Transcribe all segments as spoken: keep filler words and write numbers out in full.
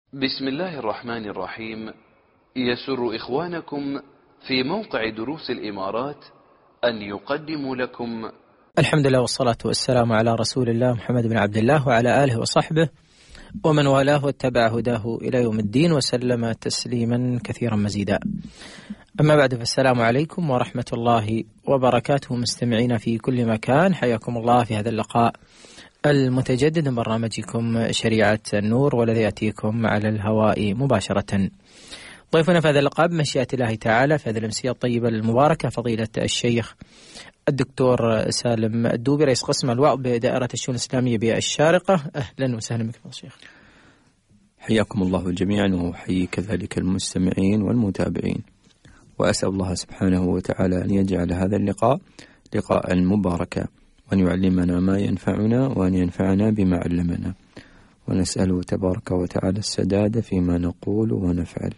بسم الله الرحمن الرحيم. يسر إخوانكم في موقع دروس الإمارات أن يقدموا لكم الحمد لله والصلاة والسلام على رسول الله محمد بن عبد الله وعلى آله وصحبه ومن والاه واتبع هداه إلى يوم الدين وسلم تسليما كثيرا مزيدا. أما بعد، فالسلام عليكم ورحمة الله وبركاته مستمعين في كل مكان، حياكم الله في هذا اللقاء المتجدد من برنامجكم شريعة النور، والذي يأتيكم على الهواء مباشرة. ضيفنا في هذا اللقاء بمشيئة الله تعالى في هذه الأمسية الطيبة المباركة فضيلة الشيخ الدكتور سالم الدوبي، رئيس قسم الوعظ بدائرة الشؤون الإسلامية بالشارقة. أهلا وسهلا بك يا شيخ. حياكم الله جميعا، وحيي كذلك المستمعين والمتابعين، وأسأل الله سبحانه وتعالى أن يجعل هذا اللقاء لقاء مباركا، وأن يعلمنا ما ينفعنا، وأن ينفعنا بما علمنا، ونسأله تبارك وتعالى السداد فيما نقول ونفعل.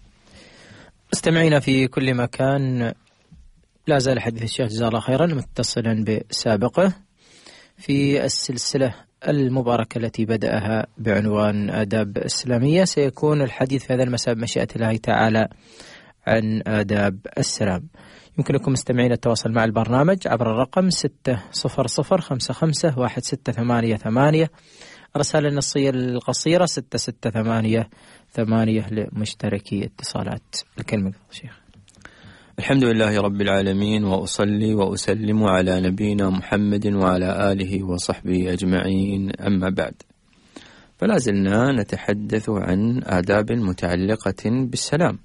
مستمعين في كل مكان، لا زال حديث الشيخ جزاه الله خيرا متصلا بسابقه في السلسلة المباركة التي بدأها بعنوان آداب إسلامية. سيكون الحديث في هذا المساء بمشيئة الله تعالى عن آداب السلام. يمكنكم مستمعين التواصل مع البرنامج عبر الرقم ستة صفر صفر خمسة خمسة واحد ستة ثمانية ثمانية، الرسالة النصية القصيرة ستة ستة ثمانية ثمانية لمشتركي اتصالات. الكلمة شيخ. الحمد لله رب العالمين، وأصلي وأسلم على نبينا محمد وعلى آله وصحبه أجمعين، أما بعد، فلا زلنا نتحدث عن آداب متعلقة بالسلام.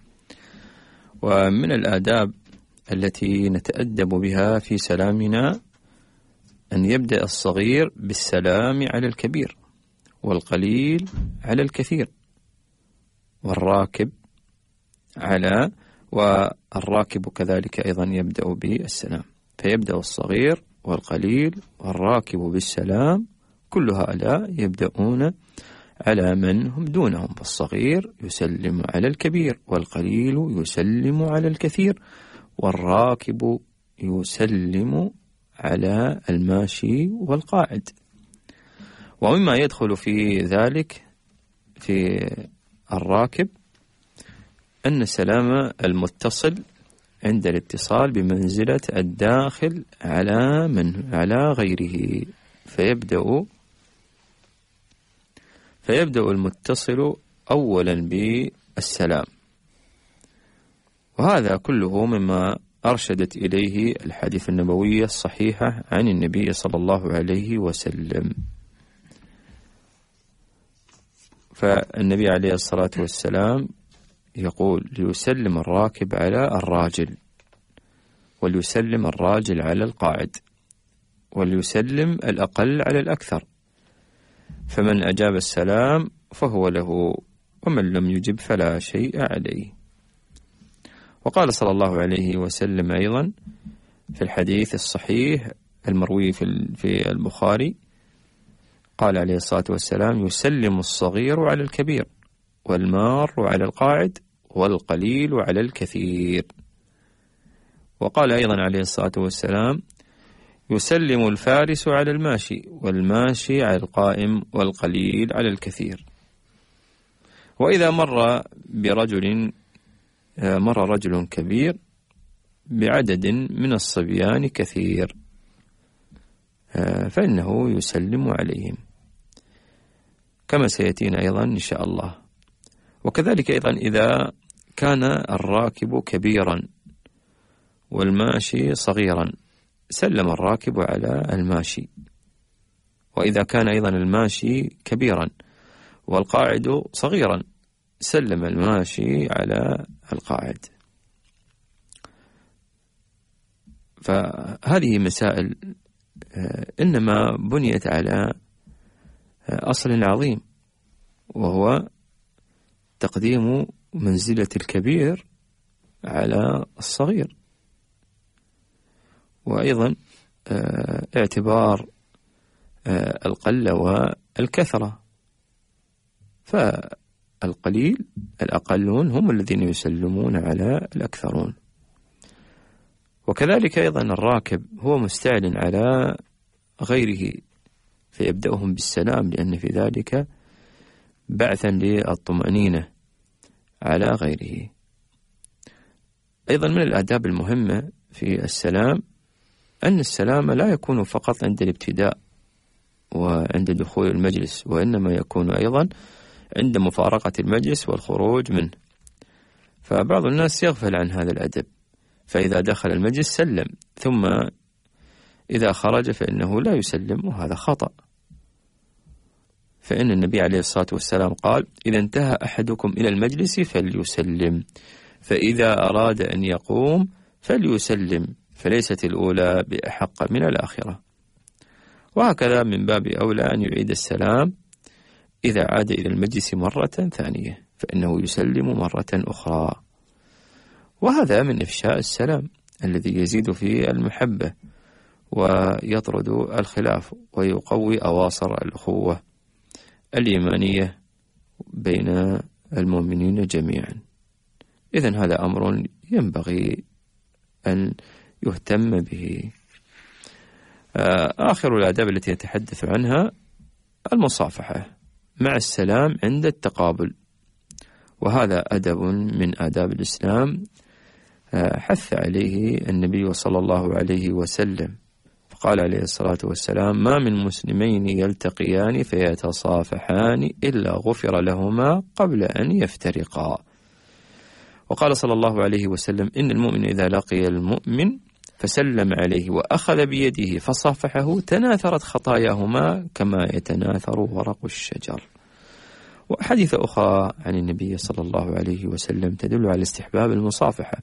ومن الآداب التي نتأدب بها في سلامنا أن يبدأ الصغير بالسلام على الكبير، والقليل على الكثير، والراكب على والراكب كذلك أيضا يبدأ بالسلام. فيبدأ الصغير والقليل والراكب بالسلام، كل هؤلاء يبدأون على من هم دونهم، فالصغير يسلم على الكبير، والقليل يسلم على الكثير، والراكب يسلم على الماشي والقاعد. ومما يدخل في ذلك في الراكب أن السلام المتصل عند الاتصال بمنزلة الداخل على من على غيره، فيبدأ فيبدأ المتصل أولا بالسلام. وهذا كله مما أرشدت إليه الحديث النبوية الصحيحة عن النبي صلى الله عليه وسلم. فالنبي عليه الصلاة والسلام يقول: ليسلم الراكب على الراجل، وليسلم الراجل على القاعد، وليسلم الأقل على الأكثر، فمن أجاب السلام فهو له، ومن لم يجب فلا شيء عليه. وقال صلى الله عليه وسلم أيضا في الحديث الصحيح المروي في البخاري، قال عليه الصلاة والسلام: يسلم الصغير على الكبير، والمار على القاعد، والقليل على الكثير. وقال أيضا عليه الصلاة والسلام: يسلم الفارس على الماشي، والماشي على القائم، والقليل على الكثير. وإذا مر برجل مر رجل كبير بعدد من الصبيان كثير، فإنه يسلم عليهم، كما سيأتينا أيضا إن شاء الله. وكذلك أيضا إذا كان الراكب كبيرا والماشي صغيرا، سلم الراكب على الماشي. وإذا كان أيضا الماشي كبيرا والقاعد صغيرا، سلم الماشي على القاعد. فهذه مسائل إنما بنيت على أصل عظيم، وهو تقديم منزلة الكبير على الصغير، وأيضا اعتبار القلة والكثرة. فالقليل الأقلون هم الذين يسلمون على الأكثرون. وكذلك أيضا الراكب هو مستعد على غيره، فيبدأهم بالسلام، لأن في ذلك بعثا للطمأنينة على غيره. أيضا من الآداب المهمة في السلام أن السلام لا يكون فقط عند الابتداء وعند دخول المجلس، وإنما يكون أيضا عند مفارقة المجلس والخروج منه. فبعض الناس يغفل عن هذا الأدب، فإذا دخل المجلس سلم، ثم إذا خرج فإنه لا يسلم، وهذا خطأ. فإن النبي عليه الصلاة والسلام قال: إذا انتهى أحدكم إلى المجلس فليسلم، فإذا أراد أن يقوم فليسلم، فليست الأولى بأحق من الآخرة. وهكذا من باب أولى أن يعيد السلام إذا عاد إلى المجلس مرة ثانية، فإنه يسلم مرة أخرى. وهذا من إفشاء السلام الذي يزيد في المحبة ويطرد الخلاف ويقوي أواصر الأخوة الإيمانية بين المؤمنين جميعا. إذن هذا أمر ينبغي أن يهتم به. آخر الآداب التي يتحدث عنها المصافحة مع السلام عند التقابل، وهذا أدب من آداب الإسلام حث عليه النبي صلى الله عليه وسلم، فقال عليه الصلاة والسلام: ما من مسلمين يلتقيان فيتصافحان إلا غفر لهما قبل أن يفترقا. وقال صلى الله عليه وسلم: إن المؤمن إذا لقي المؤمن فسلم عليه وأخذ بيده فصافحه تناثرت خطاياهما كما يتناثر ورق الشجر. وحديث أخرى عن النبي صلى الله عليه وسلم تدل على استحباب المصافحة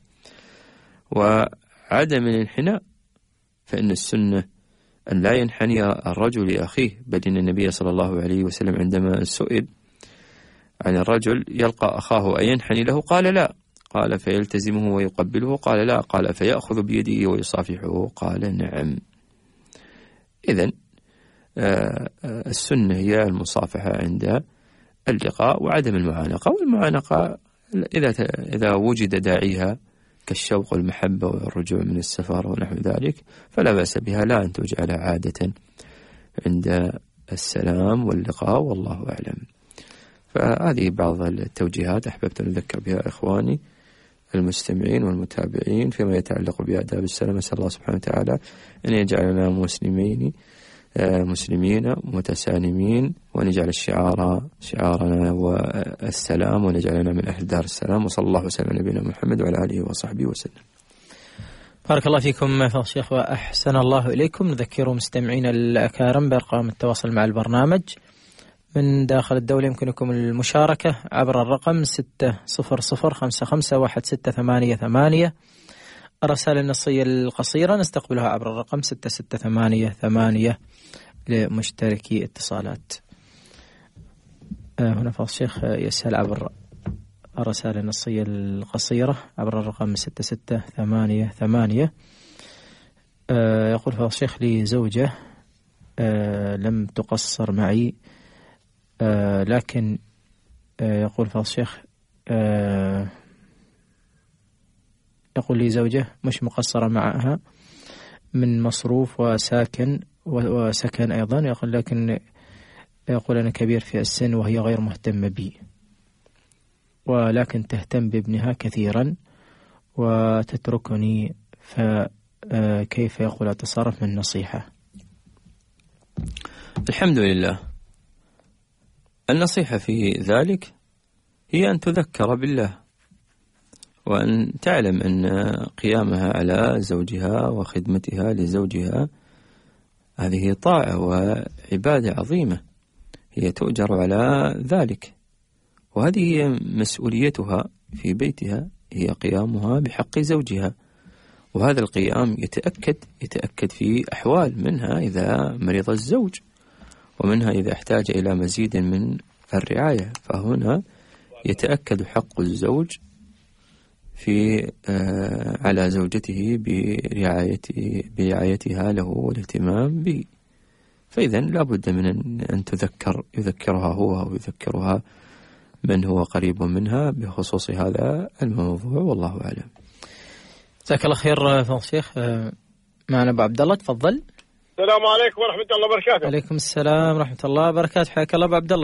وعدم الانحناء، فإن السنة أن لا ينحني الرجل لأخيه، بل إن النبي صلى الله عليه وسلم عندما سئل عن الرجل يلقى أخاه أينحني له قال لا، قال فيلتزمه ويقبله قال لا، قال فيأخذ بيده ويصافحه قال نعم. إذن السنة هي المصافحة عند اللقاء وعدم المعانقة. والمعانقة إذا إذا وجد داعيها كالشوق والمحبة والرجوع من السفر ونحو ذلك فلا بأس بها، لا أن تجعل عادة عند السلام واللقاء، والله أعلم. فهذه بعض التوجيهات أحببت أن أذكر بها إخواني المستمعين والمتابعين فيما يتعلق بآداب السلام. أسأل الله سبحانه وتعالى أن يجعلنا مسلمين مسلمين متسالمين، وأن يجعل الشعار شعارنا والسلام، ونجعلنا من أهل دار السلام. وصلى الله وسلم على نبينا محمد وعلى آله وصحبه وسلم. بارك الله فيكم فضل الشيخ وأحسن الله إليكم. نذكر مستمعين الأكارم بأرقام التواصل مع البرنامج من داخل الدولة. يمكنكم المشاركة عبر الرقم ستة صفر صفر خمسة خمسة واحد ستة ثمانية ثمانية. الرسائل النصية القصيرة نستقبلها عبر الرقم ستة ستة ثمانية ثمانية لمشتركي اتصالات. هنا فضل الشيخ يسأل عبر الرسائل النصية القصيرة عبر الرقم ستة ستة ثمانية ثمانية. يقول فضل الشيخ: لي زوجة لم تقصر معي، لكن يقول فضل الشيخ يقول لي زوجة مش مقصرة معها من مصروف وساكن وسكن أيضا، يقول لكن يقول أنا كبير في السن وهي غير مهتمة بي، ولكن تهتم بابنها كثيرا وتتركني، فكيف يقول أتصرف من نصيحة؟ الحمد لله. النصيحة في ذلك هي أن تذكر بالله، وأن تعلم أن قيامها على زوجها وخدمتها لزوجها هذه طاعة وعبادة عظيمة، هي تؤجر على ذلك، وهذه هي مسؤوليتها في بيتها، هي قيامها بحق زوجها. وهذا القيام يتأكد يتأكد في أحوال، منها إذا مرض الزوج، ومنها إذا احتاج إلى مزيد من الرعاية، فهنا يتأكد حق الزوج في آه على زوجته برعايته برعايتها له والاهتمام به. فإذا لا بد من أن تذكر يذكرها هو أو يذكرها من هو قريب منها بخصوص هذا الموضوع، والله أعلم. جزاك الله خير فضل الشيخ. معنا أبو عبد الله، تفضل. السلام عليكم ورحمة الله وبركاته. عليكم السلام ورحمة الله وبركاته، حياك الله أبو عبد الله.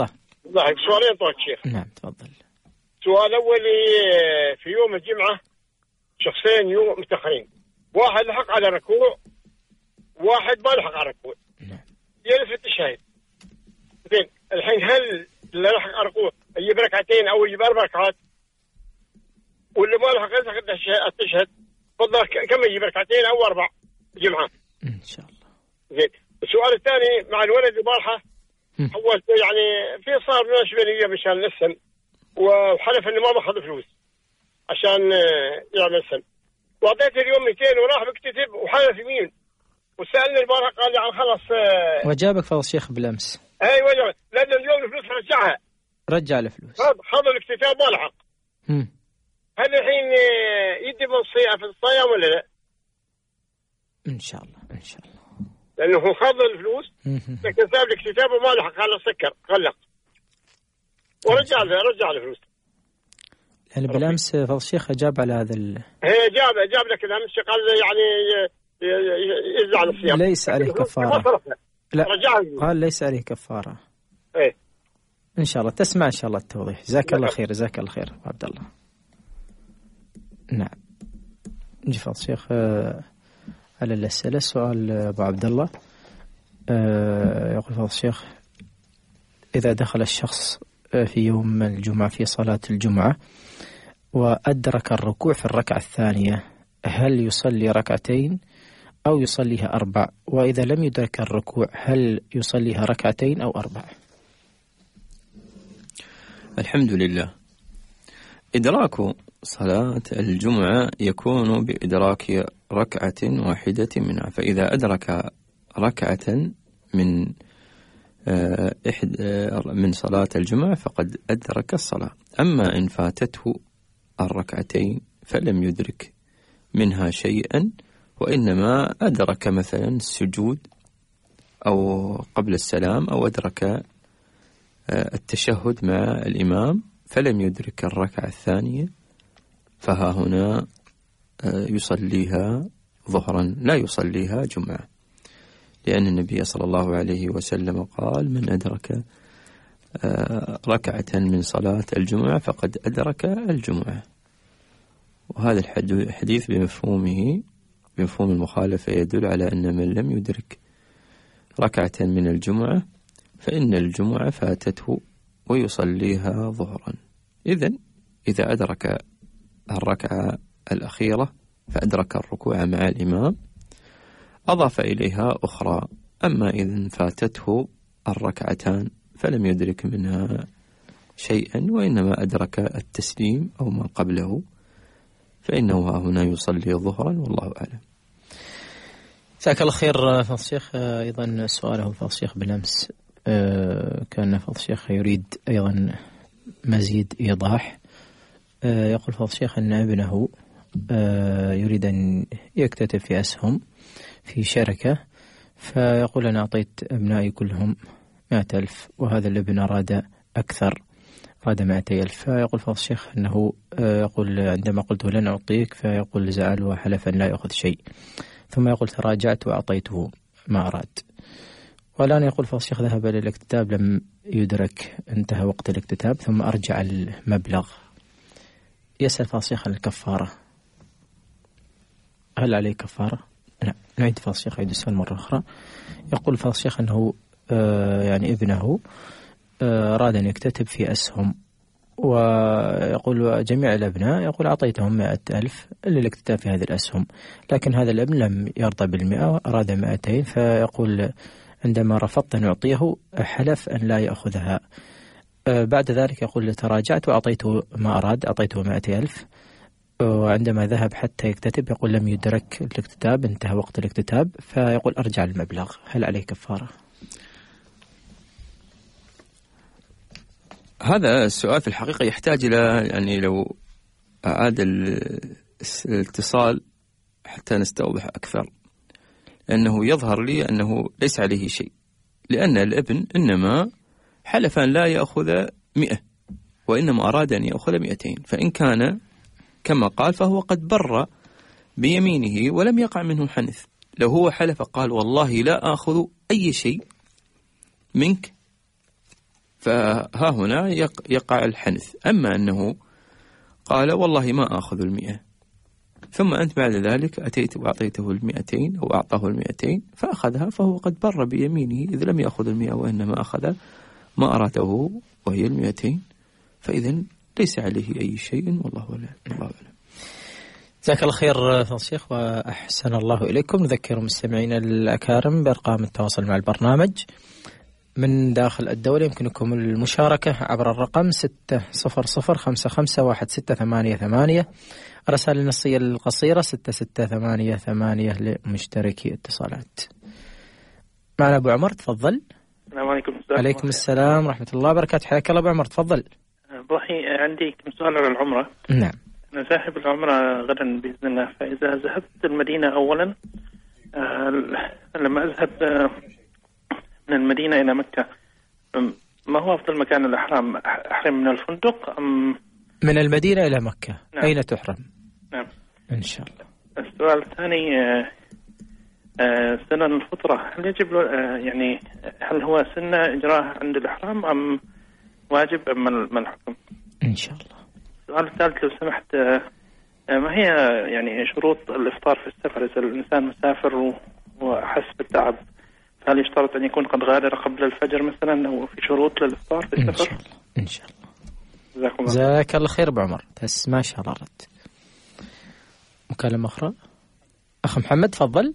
ضحك. سؤالين طوال الشيخ. نعم تفضل. سؤال أولي، في يوم الجمعة شخصين يوم متأخرين، واحد لحق على ركوع واحد ما لحق على ركوع. نعم. يلفت الشاهد. زين الحين هل اللي لحق على ركوع يجيب ركعتين أو يجيب أربع ركعات، واللي ما لحق يلحق التشهد فضل كم يجيب ركعتين أو أربع جمعة؟ إن شاء الله. زين. السؤال الثاني مع الولد البارحة هو يعني في صار مناسبة لي مشان السن، وحلف انه ما باخذ فلوس عشان يعمل سن، واعطيته اليوم مئتين وراح بكتتب وحلف يمين، وسالني البارحه قال لي خلاص. وجابك فضل الشيخ بالامس. اي وجابك، لان اليوم الفلوس رجعها. رجع الفلوس. خذ الاكتتاب ما لحق. هل الحين يدي بالصيام في الصيام ولا لا؟ ان شاء الله ان شاء الله. لانه هو خذ الفلوس لكن ساب الاكتتاب وما لحق، خلى سكر غلق ورجع له رجع الفلوس. يعني بالامس فضل الشيخ اجاب على هذا ال... هي جاب جاب لك الامس قال يعني يزعل الصيام. ليس عليه كفاره. لا رجع قال ليس عليه كفاره. ايه ان شاء الله تسمع ان شاء الله التوضيح. جزاك الله خير جزاك الله خير عبد الله. نعم. نجي فضل الشيخ على الأسئلة. سؤال أبو عبد الله يقول فضل الشيخ: إذا دخل الشخص في يوم الجمعة في صلاة الجمعة وأدرك الركوع في الركعة الثانية، هل يصلي ركعتين أو يصليها أربع؟ وإذا لم يدرك الركوع هل يصليها ركعتين أو أربع؟ الحمد لله. إدراك صلاة الجمعة يكون بإدراك ركعة واحدة منها، فإذا أدرك ركعة من إحد من صلاة الجمعة فقد أدرك الصلاة. أما إن فاتته الركعتين فلم يدرك منها شيئا، وإنما أدرك مثلا السجود أو قبل السلام أو أدرك التشهد مع الإمام فلم يدرك الركعة الثانية، فها هنا يصليها ظهرا لا يصليها جمعة، لأن النبي صلى الله عليه وسلم قال: من أدرك ركعة من صلاة الجمعة فقد أدرك الجمعة. وهذا الحديث بمفهومه بمفهوم المخالفة يدل على أن من لم يدرك ركعة من الجمعة فإن الجمعة فاتته ويصليها ظهرا. إذن إذا أدرك الركعة الأخيرة فأدرك الركوع مع الإمام أضاف إليها أخرى. أما إذن فاتته الركعتان فلم يدرك منها شيئا وإنما أدرك التسليم أو ما قبله فإنه هنا يصلي ظهرا، والله أعلم. جزاك الله خير فضل الشيخ. أيضا سؤاله فضل الشيخ بالأمس كان فضل الشيخ يريد أيضا مزيد إيضاح. يقول فضل الشيخ أن ابنه يريد أن يكتتب في أسهم في شركة، فيقول أنا أعطيت أبنائي كلهم مائة ألف وهذا الابن أراد أكثر، أراد مائتي ألف. فيقول فضل الشيخ أنه يقول عندما قلت لن أعطيك فيقول زعل وحلف أن لا يأخذ شيء، ثم يقول تراجعت وأعطيته ما أراد. والآن يقول فضل الشيخ ذهب للاكتتاب لم يدرك، انتهى وقت الاكتتاب ثم أرجع المبلغ. يسأل فضل الشيخ عن الكفارة، هل عليه كفارة؟ لا. نعيد فضل الشيخ يعيد السؤال مرة أخرى. يقول فضل الشيخ أنه آه يعني ابنه آه أراد أن يكتتب في أسهم، ويقول جميع الأبناء يقول أعطيتهم مائة ألف للاكتتاب في هذه الأسهم، لكن هذا الابن لم يرضى بالمئة أراد مائتين، فيقول عندما رفضت أن أعطيه حلف أن لا يأخذها. بعد ذلك يقول تراجعت وأعطيته ما أراد، أعطيته مائة ألف، وعندما ذهب حتى يكتتب يقول لم يدرك الاكتتاب، انتهى وقت الاكتتاب، فيقول أرجع المبلغ، هل عليه كفارة؟ هذا السؤال في الحقيقة يحتاج إلى يعني لو أعاد الاتصال حتى نستوضح أكثر، لأنه يظهر لي أنه ليس عليه شيء، لأن الابن إنما حلف أن لا يأخذ مئة وإنما أراد أن يأخذ مئتين، فإن كان كما قال فهو قد بر بيمينه ولم يقع منه حنث. لو هو حلف قال والله لا آخذ أي شيء منك فها هنا يقع الحنث. أما أنه قال والله ما آخذ المئة، ثم أنت بعد ذلك أتيت وأعطيته المئتين أو أعطاه المئتين فأخذها، فهو قد بر بيمينه إذ لم يأخذ المئة وإنما أخذ ما أراده وهي المئتين، فإذا ليس عليه أي شيء والله أعلم. جزاك الله خير فضل الشيخ وأحسن الله إليكم. نذكر مستمعينا الأكارم بأرقام التواصل مع البرنامج من داخل الدولة. يمكنكم المشاركة عبر الرقم ستة صفر صفر خمسة خمسة واحد ستة ثمانية ثمانية، الرسائل النصية القصيرة ستة ستة ثمانية ثمانية لمشتركي اتصالات. معنا أبو عمر، تفضل. السلام عليكم. عليكم السلام ورحمة الله وبركاته. حياك الله أبو عمر، تفضل. روحي عندي كم سؤال على العمرة. نعم. أنا ذاهب العمرة غدا بإذن الله، فإذا ذهبت المدينة أولا آه لما أذهب آه من المدينة إلى مكة، ما هو أفضل مكان الإحرام؟ أحرم من الفندق أم من المدينة إلى مكة؟ نعم. أين تحرم؟ نعم إن شاء الله. السؤال الثاني آه آه سنن الفطرة، هل يجب آه يعني هل هو سنة إجراءها عند الإحرام أم واجب أم ما الحكم؟ إن شاء الله. السؤال الثالث لو سمحت، آه ما هي يعني شروط الإفطار في السفر إذا الإنسان مسافر وحس بالتعب؟ هل يشترط أن يكون قد غادر قبل الفجر مثلا، أو في شروط للإفطار في السفر؟ إن شاء الله. إن شاء الله. جزاك الله. جزاك الله خير أبو عمر، بس ما شاء الله رد. مكالمة أخرى. أخ محمد تفضل.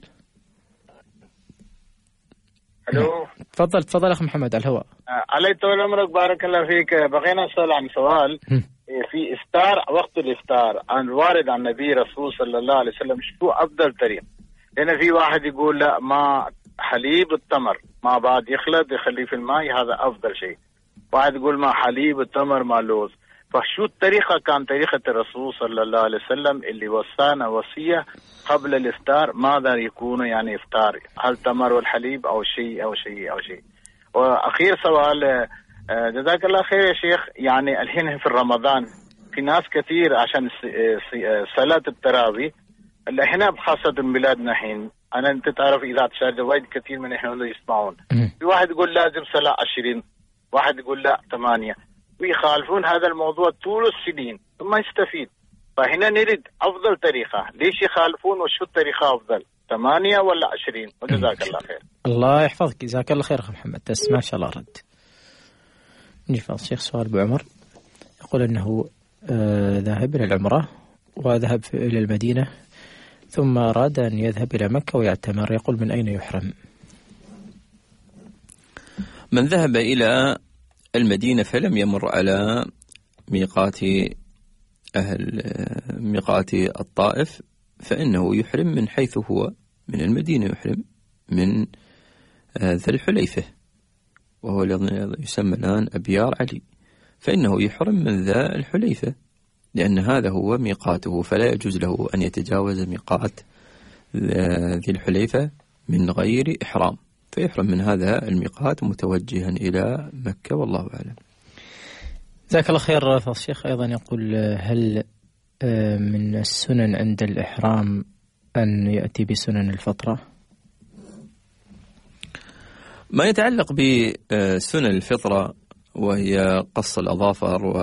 الو تفضل تفضل أخ محمد على الهواء. علي طول عمرك، بارك الله فيك. بغينا نسأل عن سؤال في إفطار، وقت الإفطار عن وارد عن النبي رسول صلى الله عليه وسلم، شو أفضل طريق؟ لأن في واحد يقول لا، ما حليب التمر ما بعد يخلط يخليه في الماء هذا أفضل شيء، واحد يقول ما حليب التمر ما لوز. فشو الطريقة كان طريقة الرسول صلى الله عليه وسلم اللي وصانا وصية قبل الإفطار ماذا يكون يعني إفطار؟ هل تمر والحليب أو شيء أو شيء أو شيء؟ وأخير سؤال، جزاك الله خير يا شيخ، يعني الحين في رمضان في ناس كثير عشان صلاة التراويح اللي هنا بخاصة بلادنا الحين، أنا أنت تعرف إذا تشاهد وايد كثير من إحنا اللي يسمعون، في واحد يقول لازم صلاة عشرين، واحد يقول لا ثمانية، ويخالفون هذا الموضوع طول السنين ثم يستفيد. فهنا نريد أفضل طريقة، ليش يخالفون وشو الطريقة أفضل، ثمانية ولا عشرين؟ وجزاك الله خير. الله يحفظك، جزاك الله خير أخي محمد، بس ما شاء الله رد. نجي فضل الشيخ سؤال أبو عمر، يقول أنه آه ذاهب إلى العمرة وذهب إلى المدينة ثم أراد أن يذهب إلى مكة ويعتمر، يقول من أين يحرم؟ من ذهب إلى المدينة فلم يمر على ميقات أهل ميقات الطائف فإنه يحرم من حيث هو من المدينة، يحرم من ذي الحليفة وهو الذي يسمى الآن أبيار علي، فإنه يحرم من ذا الحليفة لأن هذا هو ميقاته، فلا يجوز له أن يتجاوز ميقات ذي الحليفة من غير إحرام، فيحرم من هذا الميقات متوجها إلى مكة والله أعلم. جزاك الله خير. فضل الشيخ أيضا يقول هل من السنن عند الإحرام أن يأتي بسنن الفطرة؟ ما يتعلق بسنن الفطرة وهي قص الأظافر و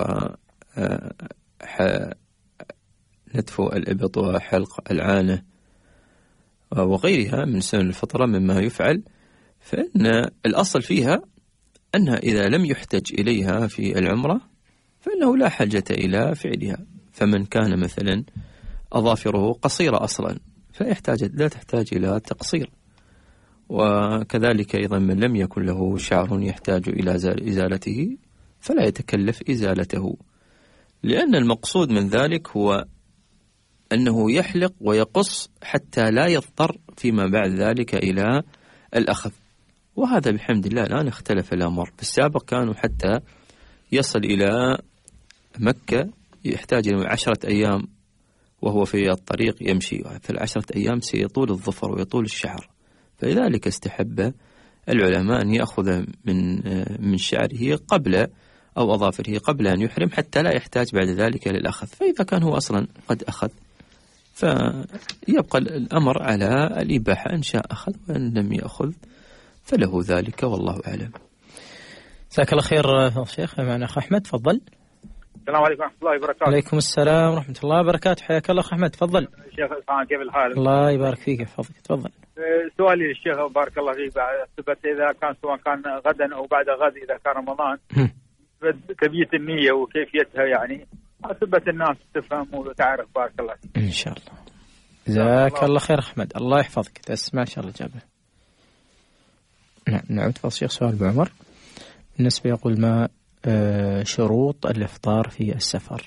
نتف الإبط وحلق العانة وغيرها من سنن الفطرة مما يفعل، فإن الأصل فيها أنها إذا لم يحتج إليها في العمرة فإنه لا حاجة إلى فعلها. فمن كان مثلا أظافره قصيرة أصلا فيحتاج لا تحتاج إلى تقصير، وكذلك أيضا من لم يكن له شعر يحتاج إلى إزالته فلا يتكلف إزالته، لأن المقصود من ذلك هو أنه يحلق ويقص حتى لا يضطر فيما بعد ذلك إلى الأخذ. وهذا بحمد الله الآن اختلف الأمر، في السابق كانوا حتى يصل إلى مكة يحتاج إلى عشرة أيام وهو في الطريق يمشي، في العشرة أيام سيطول الظفر ويطول الشعر، فلذلك استحب العلماء أن يأخذ من من شعره قبل أو أظافره قبل أن يحرم حتى لا يحتاج بعد ذلك للأخذ، فإذا كان هو أصلا قد أخذ فيبقى الأمر على الإباحة، إن شاء أخذ وإن لم يأخذ فله ذلك والله أعلم. جزاك الله خير شيخ. معنا أخ أحمد، تفضل. السلام عليكم ورحمة الله وبركاته. عليكم السلام ورحمة الله وبركاته، حياك الله أخ أحمد، تفضل. شيخ إسحاق كيف الحال؟ الله يبارك فيك يحفظك، تفضل. سؤالي للشيخ بارك الله فيك، ثبت إذا كان سواء كان غدا أو بعد غد إذا كان رمضان كيفية النية وكيفيتها، يعني ثبت الناس تفهم وتعرف بارك الله فيك. إن شاء الله. جزاك الله خير أحمد، الله يحفظك، تسمع إن شاء الله الإجابة. نعم نعم تفضل شيخ. سؤال أبو عمر بالنسبة يقول ما شروط الإفطار في السفر؟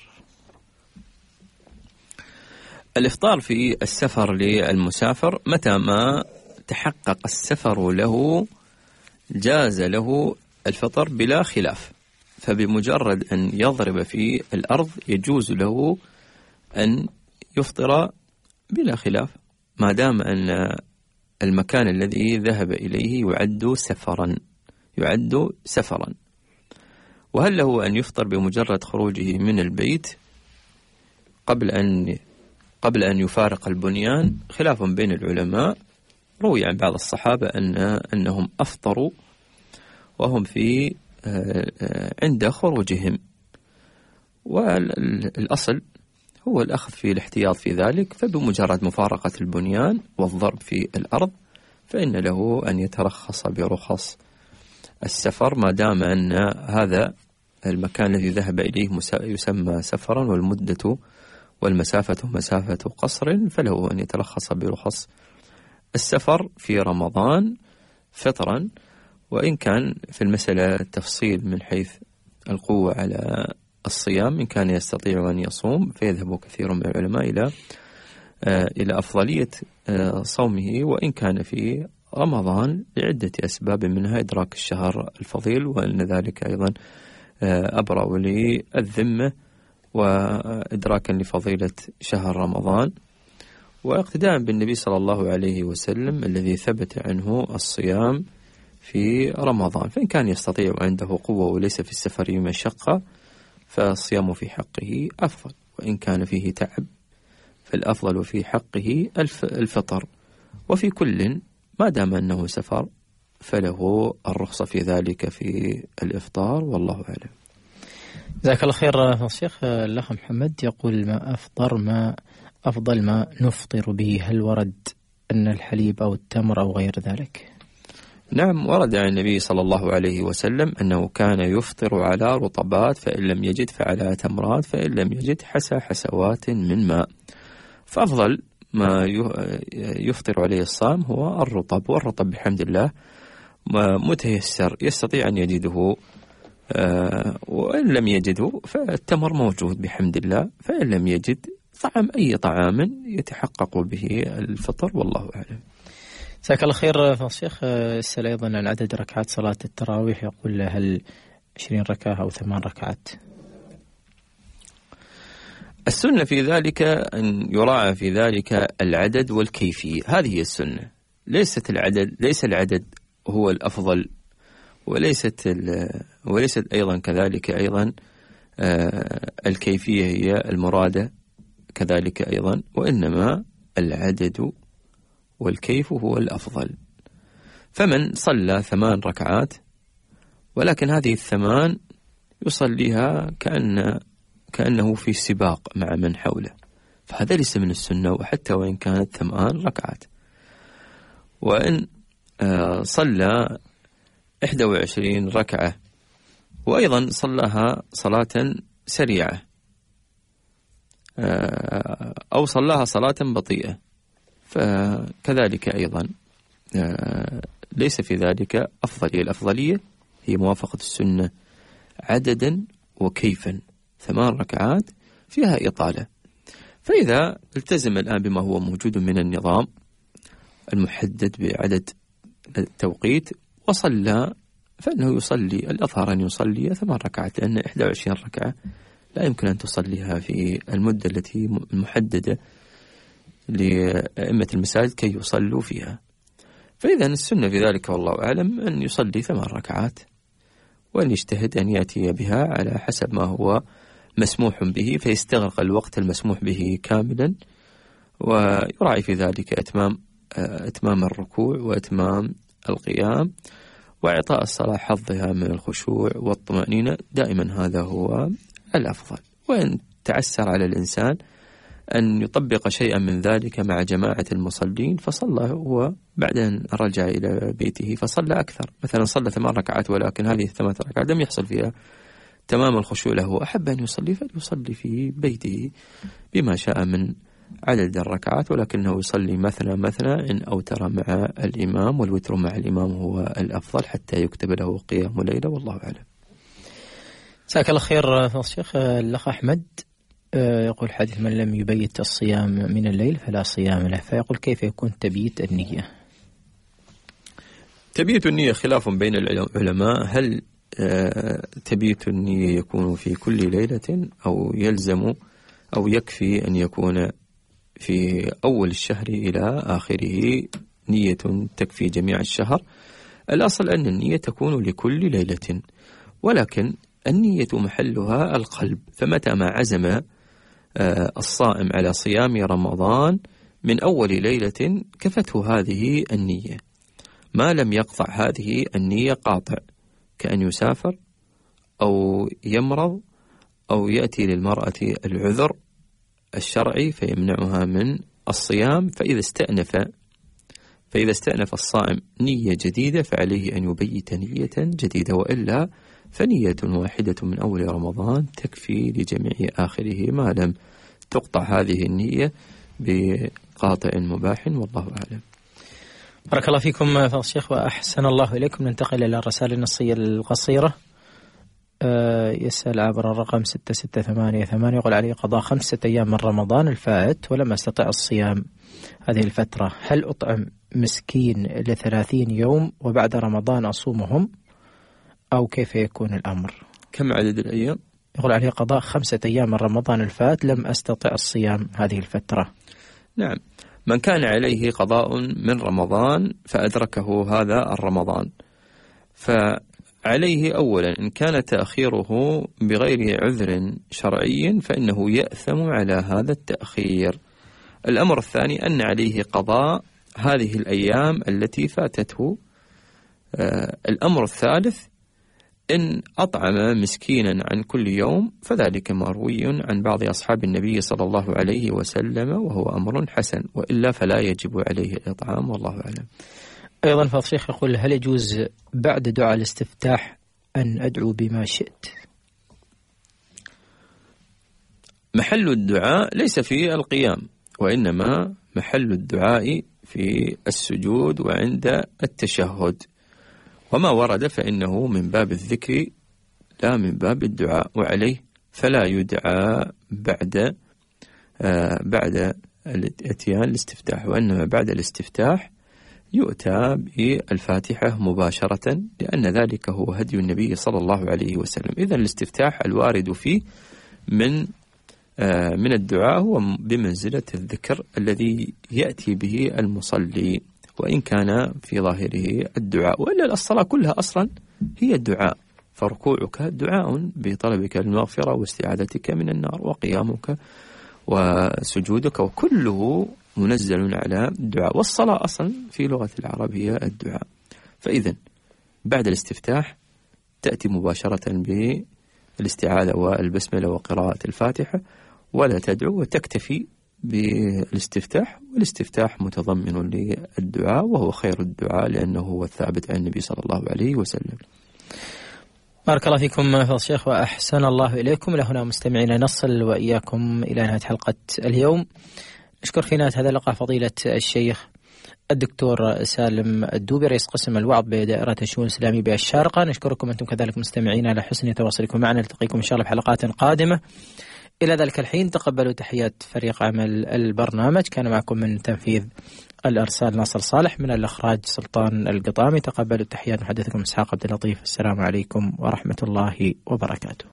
الإفطار في السفر للمسافر متى ما تحقق السفر له جاز له الفطر بلا خلاف، فبمجرد أن يضرب في الأرض يجوز له أن يفطر بلا خلاف ما دام أن المكان الذي ذهب إليه يعد سفرا يعد سفرا. وهل له أن يفطر بمجرد خروجه من البيت قبل أن قبل أن يفارق البنيان؟ خلاف بين العلماء. روي عن بعض الصحابة أن أنهم أفطروا وهم في عند خروجهم، والأصل هو الأخذ في الاحتياط في ذلك، فبمجرد مفارقة البنيان والضرب في الأرض فإن له أن يترخص برخص السفر ما دام أن هذا المكان الذي ذهب إليه يسمى سفرا والمدة والمسافة مسافة قصر، فله أن يترخص برخص السفر في رمضان فطرا. وإن كان في المسألة تفصيل من حيث القوة على الصيام، إن كان يستطيع أن يصوم فيذهب كثير من العلماء إلى إلى أفضلية صومه وإن كان في رمضان لعدة أسباب، منها إدراك الشهر الفضيل، وأن ذلك أيضا أبرأ للذمة وإدراكا لفضيلة شهر رمضان، واقتداء بالنبي صلى الله عليه وسلم الذي ثبت عنه الصيام في رمضان. فإن كان يستطيع عنده قوة وليس في السفر مشقة فالصيام في حقه أفضل، وإن كان فيه تعب فالأفضل في حقه الفطر. وفي كل ما دام أنه سفر فله الرخصة في ذلك في الإفطار، والله أعلم. جزاك الله خير الشيخ. الأخ محمد يقول ما أفطر ما أفضل ما نفطر به؟ هل ورد أن الحليب أو التمر أو غير ذلك؟ نعم، ورد عن النبي صلى الله عليه وسلم أنه كان يفطر على رطبات، فإن لم يجد فعلى تمرات، فإن لم يجد حسى حسوات من ماء. فأفضل ما يفطر عليه الصائم هو الرطب، والرطب بحمد الله متيسر يستطيع أن يجده، وإن لم يجده فالتمر موجود بحمد الله، فإن لم يجد طعم أي طعام يتحقق به الفطر، والله أعلم. جزاك الله خير الشيخ. يسأل أيضا عن عدد ركعات صلاة التراويح، يقول هل عشرين ركعة أو ثمان ركعات؟ السنة في ذلك أن يراعى في ذلك العدد والكيفية، هذه هي السنة، ليست العدد ليس العدد هو الأفضل، وليست وليست أيضا كذلك أيضا الكيفية هي المرادة كذلك أيضا، وإنما العدد والكيف هو الأفضل. فمن صلى ثمان ركعات ولكن هذه الثمان يصليها كأن كأنه في سباق مع من حوله، فهذا ليس من السنة، وحتى وإن كانت ثمان ركعات. وإن صلى إحدى وعشرين ركعة وأيضا صلاها صلاة سريعة أو صلاها صلاة بطيئة فكذلك أيضا ليس في ذلك أفضلية. الأفضلية هي موافقة السنة عددا وكيفا، ثمان ركعات فيها إطالة. فإذا التزم الآن بما هو موجود من النظام المحدد بعدد التوقيت وصلى، فإنه يصلي الأظهر أن يصلي ثمان ركعات، لأن إحدى وعشرين ركعة لا يمكن أن تصليها في المدة التي المحددة لأئمة المساجد كي يصلوا فيها. فإذا السنة في ذلك والله أعلم أن يصلي ثمان ركعات، وأن يجتهد أن يأتي بها على حسب ما هو مسموح به، فيستغرق الوقت المسموح به كاملا، ويراعي في ذلك إتمام إتمام الركوع وإتمام القيام، وإعطاء الصلاة حظها من الخشوع والطمأنينة، دائما هذا هو الأفضل. وإن تعسر على الإنسان أن يطبق شيئا من ذلك مع جماعة المصلين فصلى هو، بعدين رجع إلى بيته فصلى أكثر، مثلا صلى ثمان ركعات ولكن هذه الثمان ركعات لم يحصل فيها تمام الخشوع له، أحب أن يصلي فليصلي في بيته بما شاء من عدد الركعات، ولكنه يصلي مثلا مثلا إن أوتر مع الإمام، والوتر مع الإمام هو الأفضل حتى يكتب له قيام ليلة، والله أعلم. جزاك الله خير فضل الشيخ. الأخ أحمد يقول حديث من لم يبيت الصيام من الليل فلا صيام له، فيقول كيف يكون تبييت النية؟ تبييت النية خلاف بين العلماء، هل تبييت النية يكون في كل ليلة أو يلزم أو يكفي أن يكون في أول الشهر إلى آخره نية تكفي جميع الشهر؟ الأصل أن النية تكون لكل ليلة، ولكن النية محلها القلب، فمتى ما عزم الصائم على صيام رمضان من أول ليلة كفته هذه النية، ما لم يقطع هذه النية قاطع، كأن يسافر أو يمرض أو يأتي للمرأة العذر الشرعي فيمنعها من الصيام، فإذا استأنف فإذا استأنف الصائم نية جديدة فعليه أن يبيت نية جديدة، وإلا فنية واحدة من أول رمضان تكفي لجميع آخره ما لم تقطع هذه النية بقاطع مباح، والله أعلم. بارك الله فيكم فضل الشيخ وأحسن الله إليكم. ننتقل إلى الرسائل النصية القصيرة. أه يسأل عبر الرقم ستة ستة ثمانية ثمانية، يقول علي قضاء خمسة أيام من رمضان الفائت ولم أستطع الصيام هذه الفترة، هل أطعم مسكين لثلاثين يوم وبعد رمضان أصومهم أو كيف يكون الأمر؟ كم عدد الأيام؟ يقول عليه قضاء خمسة أيام من رمضان الفات لم أستطع الصيام هذه الفترة. نعم، من كان عليه قضاء من رمضان فأدركه هذا الرمضان فعليه أولا إن كان تأخيره بغير عذر شرعي فإنه يأثم على هذا التأخير. الأمر الثاني أن عليه قضاء هذه الأيام التي فاتته. آه الأمر الثالث إن أطعم مسكينا عن كل يوم فذلك مروي عن بعض أصحاب النبي صلى الله عليه وسلم وهو أمر حسن، وإلا فلا يجب عليه الإطعام، والله أعلم. أيضا فضل الشيخ يقول هل يجوز بعد دعاء الاستفتاح أن أدعو بما شئت؟ محل الدعاء ليس في القيام، وإنما محل الدعاء في السجود وعند التشهد، وما ورد فإنه من باب الذكر لا من باب الدعاء، وعليه فلا يدعى بعد آه بعد الاتيان الاستفتاح، وإنما بعد الاستفتاح يؤتى بالفاتحة مباشرة، لأن ذلك هو هدي النبي صلى الله عليه وسلم. إذن الاستفتاح الوارد فيه من آه من الدعاء هو بمنزلة الذكر الذي يأتي به المصلي، وإن كان في ظاهره الدعاء، وإلا الصلاة كلها أصلا هي الدعاء، فركوعك دعاء بطلبك المغفرة واستعاذتك من النار، وقيامك وسجودك وكله منزل على الدعاء، والصلاة أصلا في لغة العرب هي الدعاء. فإذن بعد الاستفتاح تأتي مباشرة بالاستعاذة والبسملة وقراءة الفاتحة، ولا تدعو وتكتفي بالاستفتاح، والاستفتاح متضمن للدعاء وهو خير الدعاء لأنه هو الثابت عن النبي صلى الله عليه وسلم. بارك الله فيكم فضل الشيخ وأحسن الله إليكم. لهنا مستمعين نصل وإياكم إلى نهاية حلقة اليوم. نشكر في نهاية هذا اللقاء فضيلة الشيخ الدكتور سالم الدوبي رئيس قسم الوعظ بدائرة الشؤون الإسلامية بالشارقة. نشكركم أنتم كذلك مستمعين على حسن تواصلكم معنا. نلتقيكم إن شاء الله في حلقات قادمة. إلى ذلك الحين تقبلوا تحيات فريق عمل البرنامج. كان معكم من تنفيذ الأرسال ناصر صالح، من الإخراج سلطان القطامي. تقبلوا تحيات محدثكم إسحاق عبد اللطيف. السلام عليكم ورحمة الله وبركاته.